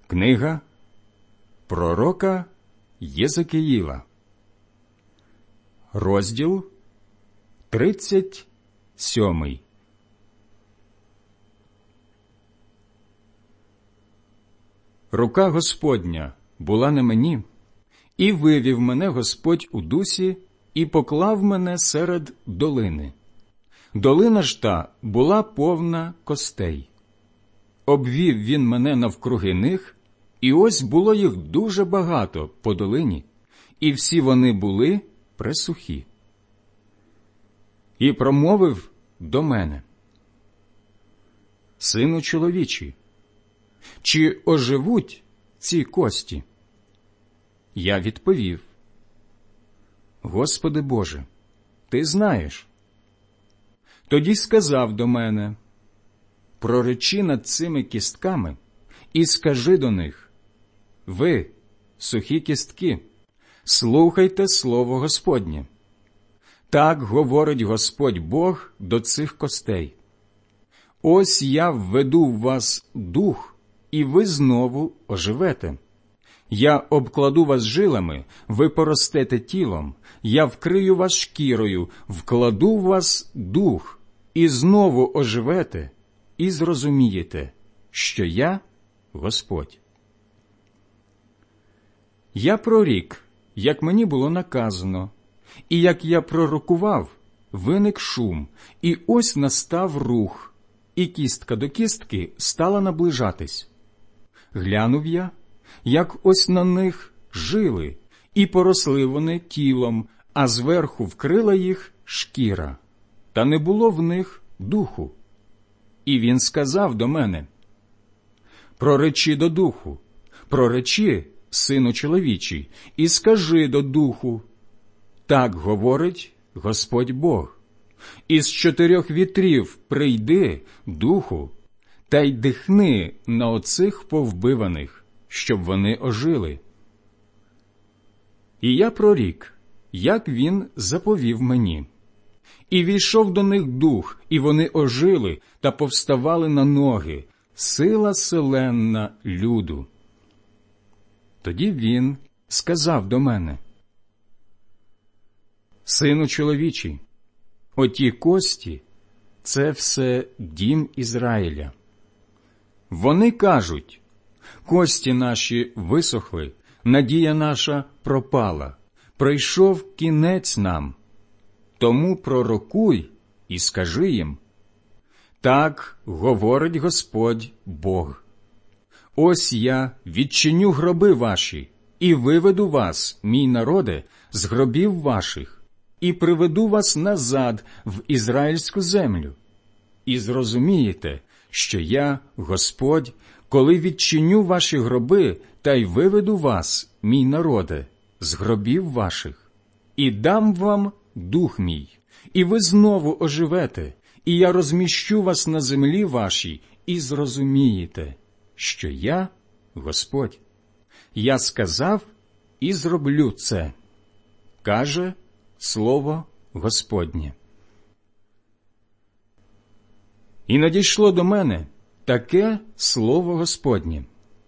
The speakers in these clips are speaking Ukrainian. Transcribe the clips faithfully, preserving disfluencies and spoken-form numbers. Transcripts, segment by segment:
Книга пророка Єзекіїла, розділ тридцять сьомий. Рука Господня була на мені, і вивів мене Господь у дусі, і поклав мене серед долини. Долина ж та була повна костей. Обвів він мене навкруги них, і ось було їх дуже багато по долині, і всі вони були пресухі. І промовив до мене: «Сину чоловічий, чи оживуть ці кості?» Я відповів: «Господи Боже, ти знаєш». Тоді сказав до мене: «Проречи над цими кістками і скажи до них: ви, сухі кістки, слухайте слово Господнє. Так говорить Господь Бог до цих костей. Ось я введу в вас дух, і ви знову оживете. Я обкладу вас жилами, ви поростете тілом, я вкрию вас шкірою, вкладу в вас дух, і знову оживете, і зрозумієте, що я Господь». Я прорік, як мені було наказано, і як я пророкував, виник шум, і ось настав рух, і кістка до кістки стала наближатись. Глянув я, як ось на них жили, і поросли вони тілом, а зверху вкрила їх шкіра, та не було в них духу. І він сказав до мене: «Проречи до духу, проречи, сину чоловічий, і скажи до духу: так говорить Господь Бог. Із чотирьох вітрів прийди, духу, та й дихни на оцих повбиваних, щоб вони ожили». І я прорік, як він заповів мені. І війшов до них дух, і вони ожили та повставали на ноги, сила селенна люду. Тоді він сказав до мене: «Сину чоловічий, оті кості – це все дім Ізраїля. Вони кажуть: кості наші висохли, надія наша пропала, прийшов кінець нам. Тому пророкуй і скажи їм: так говорить Господь Бог. Ось я відчиню гроби ваші і виведу вас, мій народе, з гробів ваших, і приведу вас назад в ізраїльську землю. І зрозумієте, що я, Господь, коли відчиню ваші гроби та й виведу вас, мій народе, з гробів ваших, і дам вам дух мій, і ви знову оживете, і я розміщу вас на землі вашій, і зрозумієте, що я Господь. Я сказав і зроблю це, каже слово Господнє». І надійшло до мене таке слово Господнє: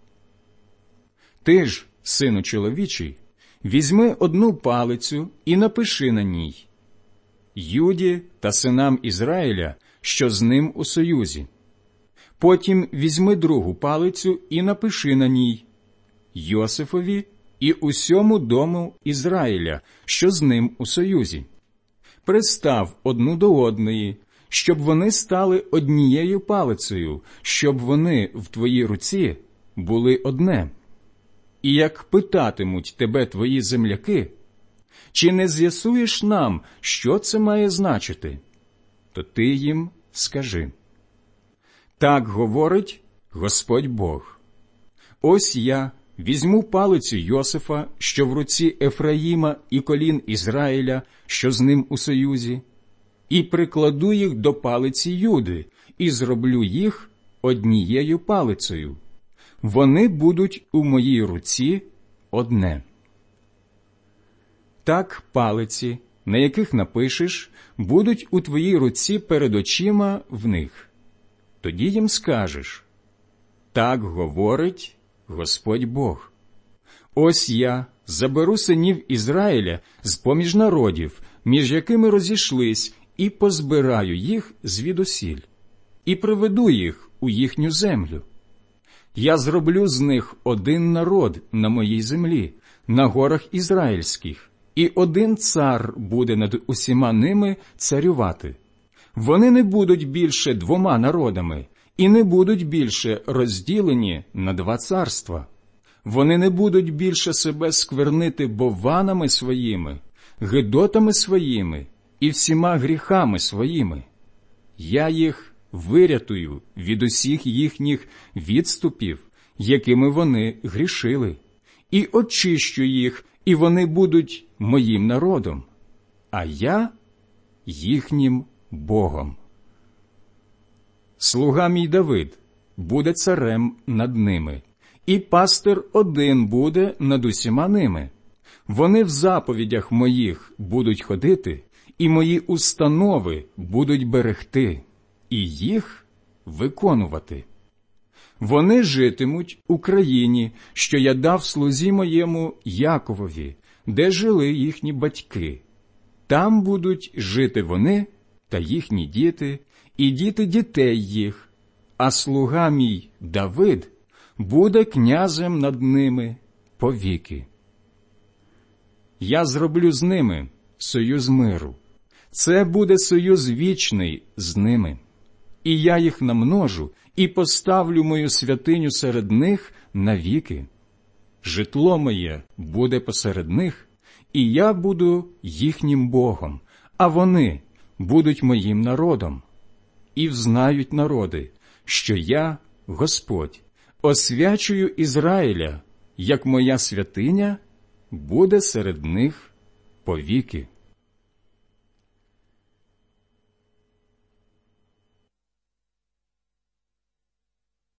«Ти ж, сину чоловічий, візьми одну палицю і напиши на ній: Юді та синам Ізраїля, що з ним у союзі. Потім візьми другу палицю і напиши на ній: Йосифові і усьому дому Ізраїля, що з ним у союзі. Пристав одну до одної, щоб вони стали однією палицею, щоб вони в твоїй руці були одне. І як питатимуть тебе твої земляки: чи не з'ясуєш нам, що це має значити? То ти їм скажи: так говорить Господь Бог. Ось я візьму палицю Йосифа, що в руці Ефраїма, і колін Ізраїля, що з ним у союзі, і прикладу їх до палиці Юди, і зроблю їх однією палицею. Вони будуть у моїй руці одне. Так палиці, на яких напишеш, будуть у твоїй руці перед очима в них. Тоді їм скажеш: так говорить Господь Бог. Ось я заберу синів Ізраїля з-поміж народів, між якими розійшлись, і позбираю їх звідусіль, і приведу їх у їхню землю. Я зроблю з них один народ на моїй землі, на горах ізраїльських, і один цар буде над усіма ними царювати. Вони не будуть більше двома народами, і не будуть більше розділені на два царства. Вони не будуть більше себе сквернити бованами своїми, гидотами своїми і всіма гріхами своїми. Я їх вирятую від усіх їхніх відступів, якими вони грішили, і очищу їх, і вони будуть моїм народом, а я їхнім Богом. Слуга мій Давид буде царем над ними, і пастир один буде над усіма ними. Вони в заповідях моїх будуть ходити, і мої установи будуть берегти, і їх виконувати. Вони житимуть у країні, що я дав слузі моєму Яковові, де жили їхні батьки. Там будуть жити вони та їхні діти, і діти дітей їх, а слуга мій Давид буде князем над ними повіки. Я зроблю з ними союз миру. Це буде союз вічний з ними. І я їх намножу і поставлю мою святиню серед них навіки. Житло моє буде посеред них, і я буду їхнім Богом, а вони будуть моїм народом. І взнають народи, що я, Господь, освячую Ізраїля, як моя святиня буде серед них повіки.